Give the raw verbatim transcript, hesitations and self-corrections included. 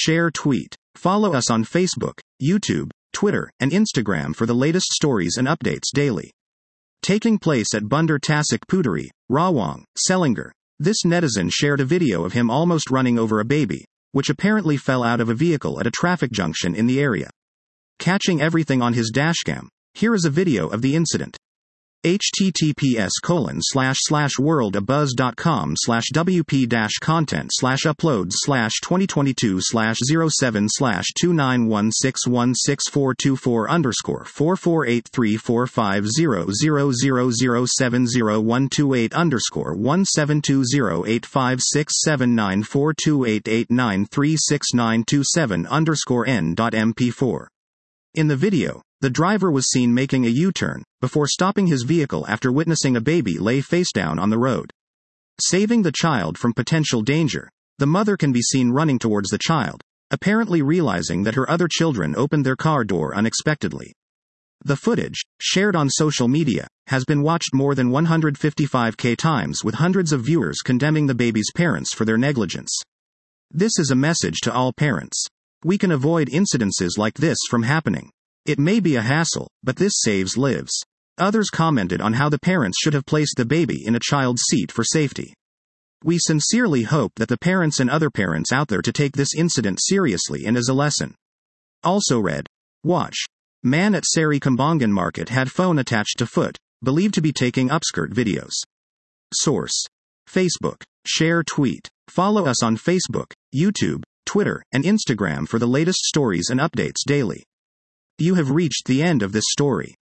share, tweet. Follow us on Facebook, YouTube, Twitter, and Instagram for the latest stories and updates daily. Taking place at Bandar Tasik Puteri, Rawang, Selangor. This netizen shared a video of him almost running over a baby, which apparently fell out of a vehicle at a traffic junction in the area. Catching everything on his dashcam, here is a video of the incident. https colon slash slash worldabuzz.com slash wp dash content slash uploads slash 2022 slash 07 slash 291616424 underscore 4483450000701228 underscore 172085679428893692seven underscore n dot m p four. In the video, the driver was seen making a U-turn, before stopping his vehicle after witnessing a baby lay face down on the road. Saving the child from potential danger, the mother can be seen running towards the child, apparently realizing that her other children opened their car door unexpectedly. The footage, shared on social media, has been watched more than one hundred fifty-five thousand times, with hundreds of viewers condemning the baby's parents for their negligence. This is a message to all parents. We can avoid incidences like this from happening. It may be a hassle, but this saves lives. Others commented on how the parents should have placed the baby in a child's seat for safety. We sincerely hope that the parents and other parents out there to take this incident seriously and as a lesson. Also read. Watch. Man at Seri Kembangan Market had phone attached to foot, believed to be taking upskirt videos. Source. Facebook. Share, tweet. Follow us on Facebook, YouTube, Twitter, and Instagram for the latest stories and updates daily. You have reached the end of this story.